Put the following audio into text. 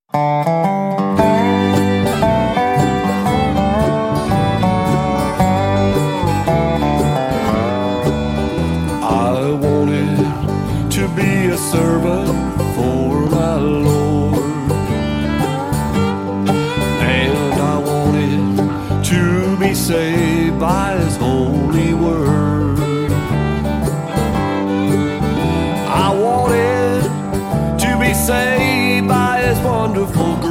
I wanted to be a servant for my Lord, and I wanted to be saved by His holy word. I wanted to be saved by His wonderful grace.